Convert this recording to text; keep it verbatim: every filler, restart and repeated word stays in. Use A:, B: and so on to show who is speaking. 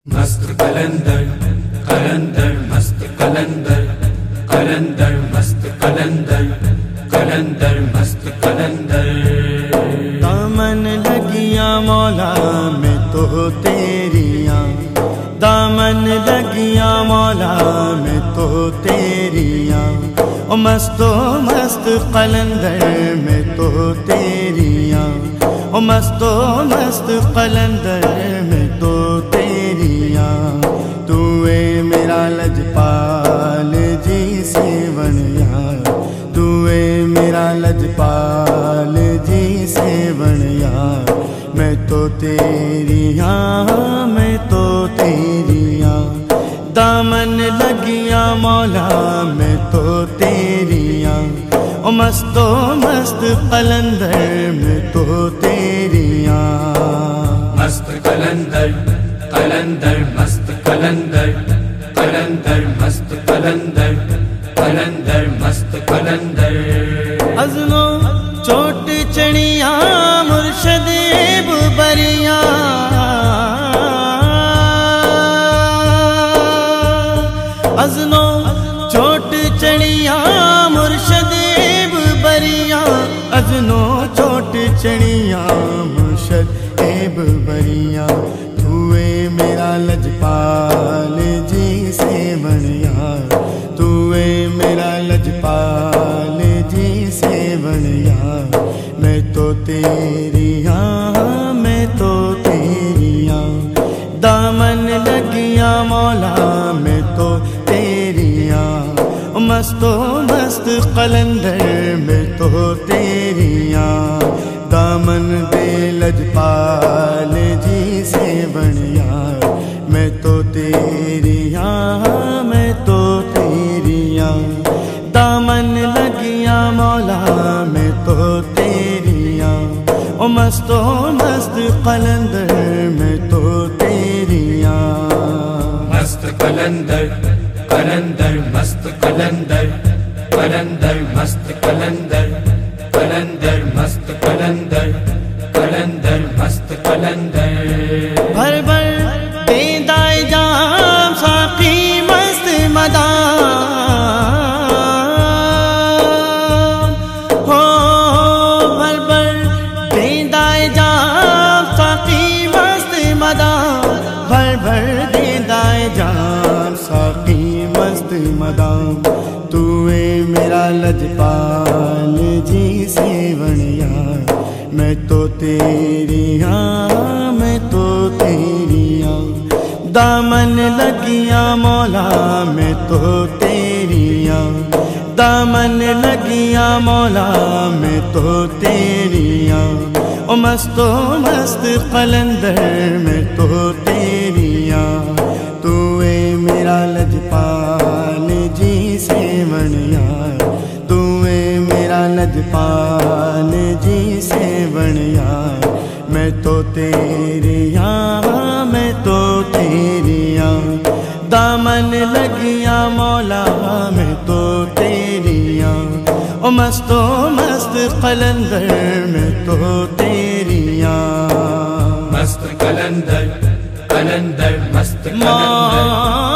A: मस्त कलंदर कलंदर मस्त कलंदर कलंदर मस्त कलंदर कलंदर मस्त कलंदर।
B: दामन लगिया मौला में तो तेरिया, दामन लगिया मौला में तो तेरिया, ओ मस्तो मस्त कलंदर में तो तेरिया, ओ मस्तो मस्त कलंदर में तो तेरिया। तू ए मेरा लजपाल जी सेवन यार, तू ए मेरा लजपाल जी सेवन यार। मैं तो तेरिया, मैं तो तेरिया, दामन लगिया मौला मैं तो तेरिया, ओ मस्तो मस्त कलंदर में तो तेरिया।
A: मस्त कलंदर कलंदर मस्त कलंदर कलंदर मस्त कलंदर कलंदर मस्त कलंदर।
B: अज़नो चोट चढ़िया मुर्शद बरिया, अज़नो चोट चढ़िया मुर्शद बरिया, अज़नो चोट चढ़िया मुर्शद बरिया। तू ए मेरा लजपाल जी सेवन यार, तू ए मेरा लजपाल जी सेवन यार। मैं तो तेरिया, मैं तो तेरिया, दामन लगिया मौला मैं तो तेरिया, मस्तो मस्त कलंदर में तो तेरिया। दामन दे लजपाल जी सेवन यार, मैं तो तेरिया, मैं तो तेरिया, दामन लगिया मौला मैं तो तेरिया, ओ मस्तो मस्त कलंदर में तो तेरिया।
A: मस्त कलंदर कलंदर मस्त कलंदर कलंदर मस्त कलंदर कलंदर मस्त कलंदर कलंदर मस्त कलंदर।
B: भर भर देदाए जाम साकी मस्त मदाम, हो भर भर देदाए जाम साकी मस्त मदाम, भर भर देदाए जाम साकी मस्त मदाम। तू ए मेरा लजपाल जी सेवन यार, मैं तो तेरिया, मैं तो तेरिया, दामन लगिया मौला मैं तो तेरिया, दामन लगिया मौला मैं तो तेरिया, ओ मस्तो मस्त कलंदर में तो तेरिया। तू ए मेरा लजपाल जी सेवन यार, तू ए मेरा लजपाल जी सेवन यार। मैं तो तेरिया, मैं तो तेरिया, दामन लगिया मौला मैं तो तेरिया, ओ मस्तो मस्त कलंदर में तो तेरिया।
A: मस्त कलंदर कलंदर मस्त कलंदर